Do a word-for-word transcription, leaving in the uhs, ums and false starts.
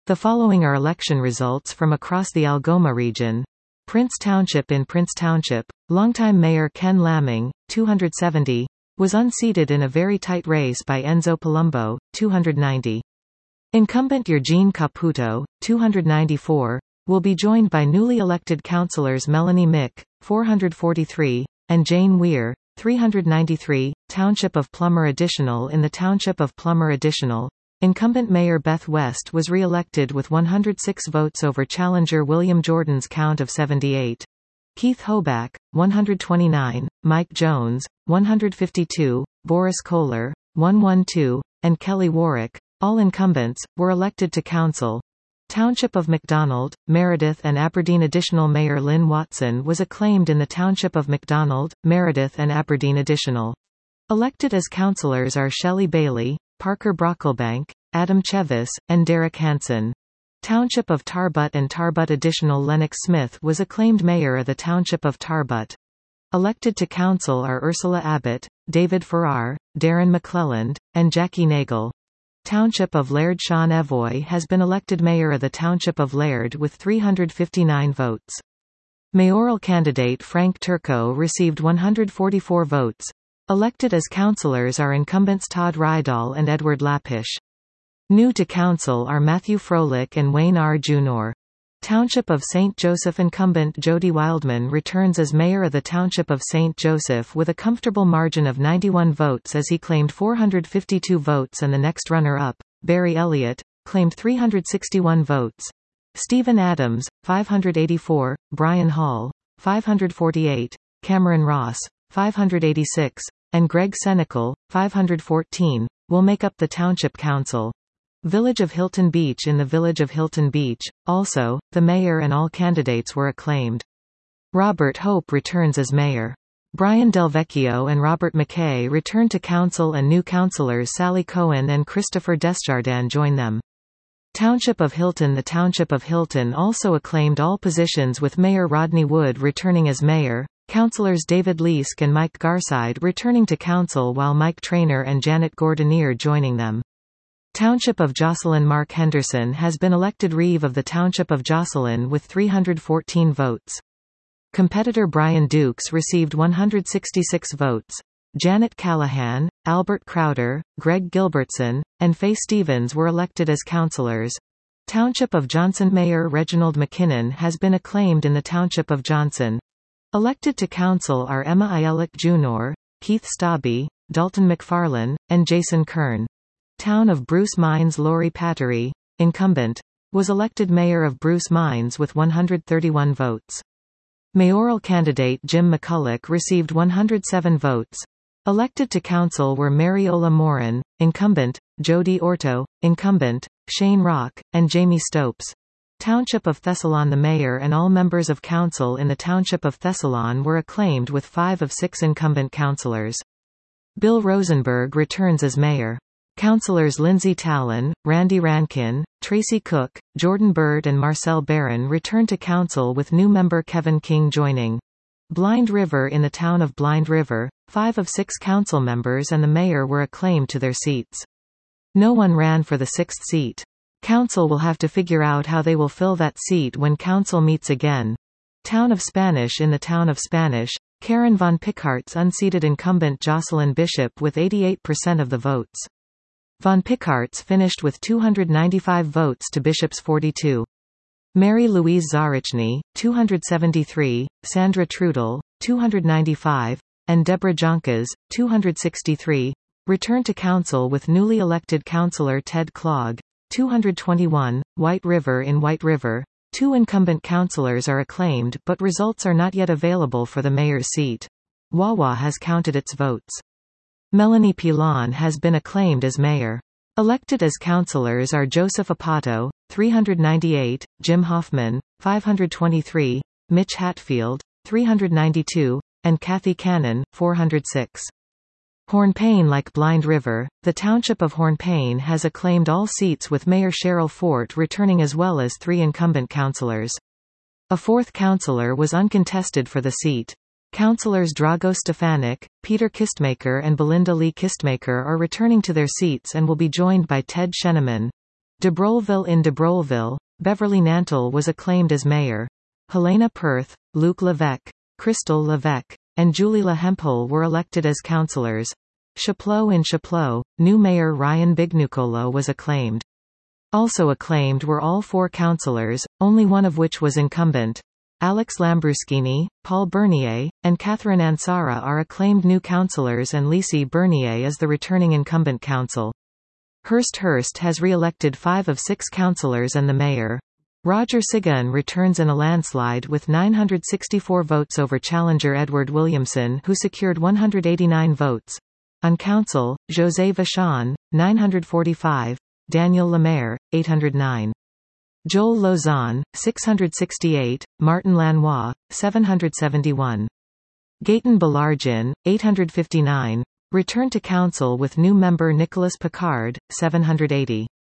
The following are election results from across the Algoma region. Prince Township. In Prince Township, longtime Mayor Ken Lamming, two hundred seventy, was unseated in a very tight race by Enzo Palumbo, two hundred ninety. Incumbent Eugene Caputo, two hundred ninety-four, will be joined by newly elected councillors Melanie Mick, four hundred forty-three, and Jane Weir, three hundred ninety-three. Township of Plummer Additional. In the Township of Plummer Additional, incumbent Mayor Beth West was re-elected with one hundred six votes over challenger William Jordan's count of seventy-eight. Keith Hoback, one hundred twenty-nine, Mike Jones, one hundred fifty-two, Boris Kohler, one hundred twelve, and Kelly Warwick, all incumbents, were elected to council. Township of McDonald, Meredith and Aberdeen. Additional Mayor Lynn Watson was acclaimed in the Township of McDonald, Meredith and Aberdeen. Additional elected as councillors are Shelley Bailey, Parker Brocklebank, Adam Chevis, and Derek Hansen. Township of Tarbut and Tarbut. Additional Lennox Smith was acclaimed mayor of the Township of Tarbut. Elected to council are Ursula Abbott, David Farrar, Darren McClelland, and Jackie Nagel. Township of Laird. Sean Evoy has been elected mayor of the Township of Laird with three hundred fifty-nine votes. Mayoral candidate Frank Turco received one hundred forty-four votes. Elected as councillors are incumbents Todd Rydall and Edward Lapish. New to council are Matthew Froelich and Wayne R. Junior Township of Saint Joseph. Incumbent Jody Wildman returns as mayor of the Township of Saint Joseph with a comfortable margin of ninety-one votes as he claimed four hundred fifty-two votes, and the next runner-up, Barry Elliott, claimed three hundred sixty-one votes. Stephen Adams, five hundred eighty-four, Brian Hall, five hundred forty-eight, Cameron Ross, five hundred eighty-six, and Greg Senecal, five hundred fourteen, will make up the Township Council. Village of Hilton Beach. In the Village of Hilton Beach, also, the mayor and all candidates were acclaimed. Robert Hope returns as mayor. Brian Delvecchio and Robert McKay return to council, and new councillors Sally Cohen and Christopher Desjardins join them. Township of Hilton. The Township of Hilton also acclaimed all positions with Mayor Rodney Wood returning as mayor, councillors David Leask and Mike Garside returning to council, while Mike Traynor and Janet Gordonier joining them. Township of Jocelyn. Mark Henderson has been elected Reeve of the Township of Jocelyn with three hundred fourteen votes. Competitor Brian Dukes received one hundred sixty-six votes. Janet Callahan, Albert Crowder, Greg Gilbertson, and Faye Stevens were elected as councillors. Township of Johnson. Mayor Reginald McKinnon has been acclaimed in the Township of Johnson. Elected to council are Emma Ayelick Junior, Keith Stobby, Dalton McFarlane, and Jason Kern. Town of Bruce Mines. Lori Pattery, incumbent, was elected mayor of Bruce Mines with one hundred thirty-one votes. Mayoral candidate Jim McCulloch received one hundred seven votes. Elected to council were Mariola Morin, incumbent, Jody Orto, incumbent, Shane Rock, and Jamie Stopes. Township of Thessalon. The mayor and all members of council in the Township of Thessalon were acclaimed with five of six incumbent councillors. Bill Rosenberg returns as mayor. Councillors Lindsay Talon, Randy Rankin, Tracy Cook, Jordan Bird and Marcel Barron return to council with new member Kevin King joining. Blind River. In the town of Blind River, five of six council members and the mayor were acclaimed to their seats. No one ran for the sixth seat. Council will have to figure out how they will fill that seat when council meets again. Town of Spanish. In the town of Spanish, Karen von Pickhart's unseated incumbent Jocelyn Bishop with eighty-eight percent of the votes. Von Pickhart's finished with two hundred ninety-five votes to Bishop's forty-two. Mary Louise Zarichny, two hundred seventy-three, Sandra Trudel, two hundred ninety-five, and Deborah Jonkes, two hundred sixty-three, returned to council with newly elected councillor Ted Clogg, two hundred twenty-one, White River. In White River, two incumbent councillors are acclaimed, but results are not yet available for the mayor's seat. Wawa has counted its votes. Melanie Pilon has been acclaimed as mayor. Elected as councillors are Joseph Apato, three hundred ninety-eight, Jim Hoffman, five hundred twenty-three, Mitch Hatfield, three hundred ninety-two, and Kathy Cannon, four hundred six. Hornpain. Like Blind River, the Township of Hornpain has acclaimed all seats with Mayor Cheryl Fort returning as well as three incumbent councillors. A fourth councillor was uncontested for the seat. Councillors Drago Stefanik, Peter Kistmaker and Belinda Lee Kistmaker are returning to their seats and will be joined by Ted Sheneman. De Brolleville in De Brolleville, Beverly Nantel was acclaimed as mayor. Helena Perth, Luc Levesque, Crystal Levesque, and Julie La Hempel were elected as councillors. Chapleau in Chapleau, new mayor Ryan Bignucolo was acclaimed. Also acclaimed were all four councillors, only one of which was incumbent. Alex Lambruschini, Paul Bernier, and Catherine Ansara are acclaimed new councillors, and Lisi Bernier is the returning incumbent council. Hurst Hurst has re-elected five of six councillors and the mayor. Roger Sigan returns in a landslide with nine hundred sixty-four votes over challenger Edward Williamson, who secured one hundred eighty-nine votes. On council, José Vachon, nine hundred forty-five, Daniel Lemaire, eight hundred nine. Joel Lozon, six hundred sixty-eight, Martin Lanois, seven hundred seventy-one. Gaëtan Baillargeon, eight hundred fifty-nine, returned to council with new member Nicolas Picard, seven hundred eighty.